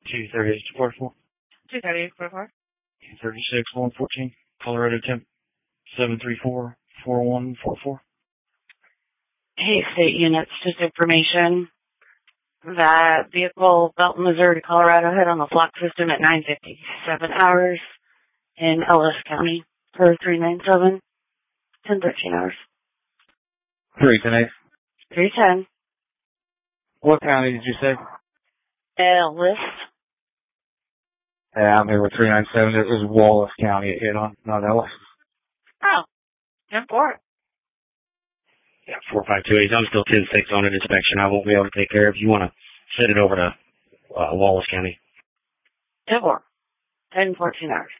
238-44. 238-44. 36-114. Colorado temp 734-4144. Hey, state units, just information. That vehicle, Belton, Missouri, Colorado, hit on the flock system at 9:57 hours in Ellis County for 397, 10:13 hours. 310. 310. What county did you say? Ellis. Yeah, I'm here with 397. It was Wallace County it hit on, not Ellis. Oh, 10-4. Yeah, 4528. I'm still 10-6 on an inspection. I won't be able to take care of. You want to send it over to Wallace County. 10-4. 10-14 hours.